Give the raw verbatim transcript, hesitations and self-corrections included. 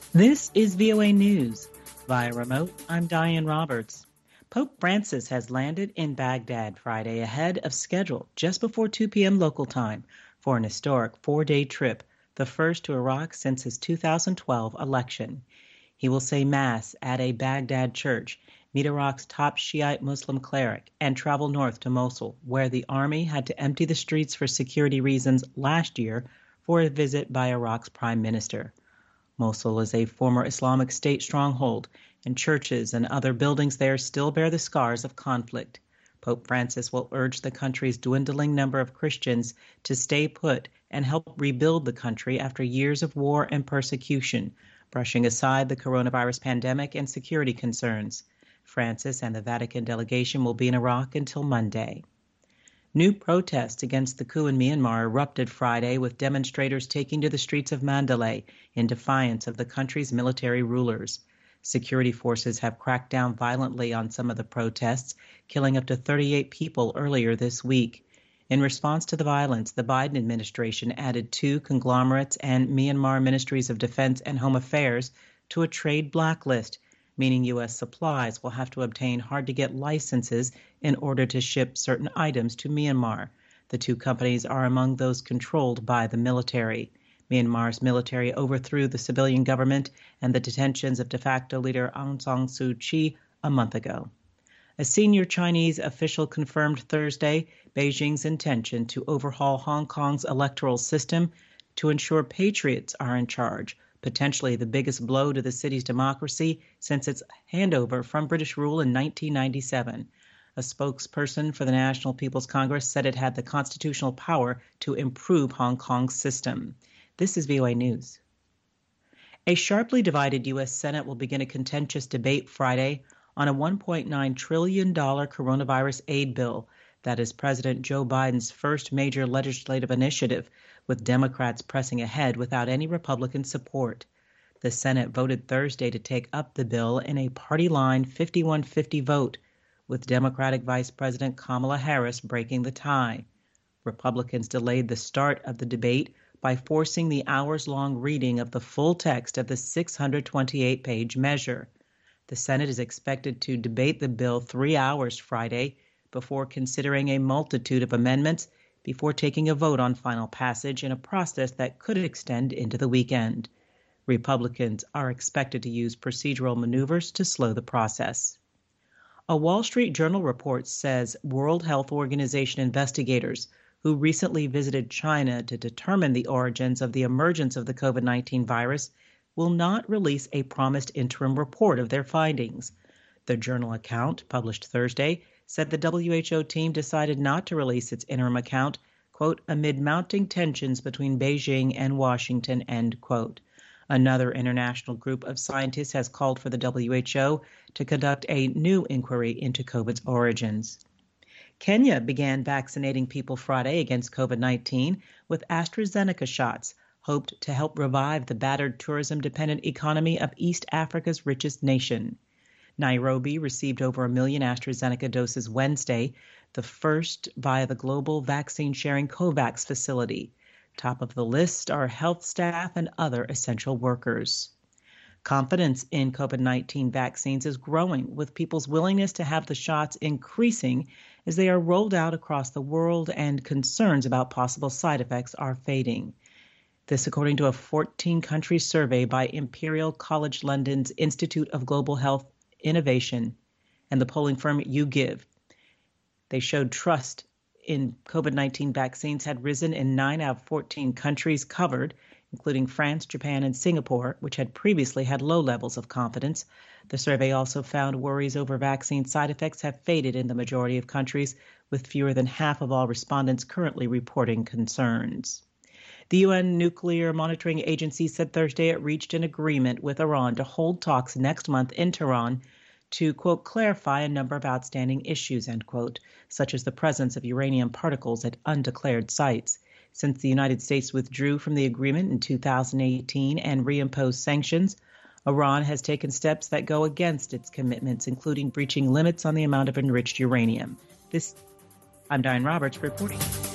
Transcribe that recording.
This is V O A News. Via remote, I'm Diane Roberts. Pope Francis has landed in Baghdad Friday ahead of schedule just before two p.m. local time for an historic four-day trip, the first to Iraq since his two thousand twelve election. He will say Mass at a Baghdad church, meet Iraq's top Shiite Muslim cleric, and travel north to Mosul, where the army had to empty the streets for security reasons last year for a visit by Iraq's prime minister. Mosul is a former Islamic State stronghold, and churches and other buildings there still bear the scars of conflict. Pope Francis will urge the country's dwindling number of Christians to stay put and help rebuild the country after years of war and persecution, brushing aside the coronavirus pandemic and security concerns. Francis and the Vatican delegation will be in Iraq until Monday. New protests against the coup in Myanmar erupted Friday, with demonstrators taking to the streets of Mandalay in defiance of the country's military rulers. Security forces have cracked down violently on some of the protests, killing up to thirty-eight people earlier this week. In response to the violence, the Biden administration added two conglomerates and Myanmar Ministries of Defense and Home Affairs to a trade blacklist, meaning U S supplies will have to obtain hard-to-get licenses in order to ship certain items to Myanmar. The two companies are among those controlled by the military. Myanmar's military overthrew the civilian government and the detentions of de facto leader Aung San Suu Kyi a month ago. A senior Chinese official confirmed Thursday Beijing's intention to overhaul Hong Kong's electoral system to ensure patriots are in charge, potentially the biggest blow to the city's democracy since its handover from British rule in nineteen ninety-seven. A spokesperson for the National People's Congress said it had the constitutional power to improve Hong Kong's system. This is V O A News. A sharply divided U S Senate will begin a contentious debate Friday on a one point nine trillion dollars coronavirus aid bill that is President Joe Biden's first major legislative initiative, with Democrats pressing ahead without any Republican support. The Senate voted Thursday to take up the bill in a party-line fifty-one fifty vote, with Democratic Vice President Kamala Harris breaking the tie. Republicans delayed the start of the debate by forcing the hours-long reading of the full text of the six hundred twenty-eight page measure. The Senate is expected to debate the bill three hours Friday before considering a multitude of amendments before taking a vote on final passage in a process that could extend into the weekend. Republicans are expected to use procedural maneuvers to slow the process. A Wall Street Journal report says World Health Organization investigators who recently visited China to determine the origins of the emergence of the COVID nineteen virus will not release a promised interim report of their findings. The Journal account, published Thursday, said the W H O team decided not to release its interim account, quote, amid mounting tensions between Beijing and Washington, end quote. Another international group of scientists has called for the W H O to conduct a new inquiry into COVID's origins. Kenya began vaccinating people Friday against COVID nineteen with AstraZeneca shots, hoped to help revive the battered tourism-dependent economy of East Africa's richest nation. Nairobi received over a million AstraZeneca doses Wednesday, the first via the global vaccine-sharing COVAX facility. Top of the list are health staff and other essential workers. Confidence in COVID nineteen vaccines is growing, with people's willingness to have the shots increasing as they are rolled out across the world and concerns about possible side effects are fading. This according to a fourteen-country survey by Imperial College London's Institute of Global Health Innovation and the polling firm YouGive. They showed trust in COVID nineteen vaccines had risen in nine out of fourteen countries covered, including France, Japan, and Singapore, which had previously had low levels of confidence. The survey also found worries over vaccine side effects have faded in the majority of countries, with fewer than half of all respondents currently reporting concerns. The U N Nuclear Monitoring Agency said Thursday it reached an agreement with Iran to hold talks next month in Tehran to, quote, clarify a number of outstanding issues, end quote, such as the presence of uranium particles at undeclared sites. Since the United States withdrew from the agreement in two thousand eighteen and reimposed sanctions, Iran has taken steps that go against its commitments, including breaching limits on the amount of enriched uranium. This, I'm Diane Roberts reporting.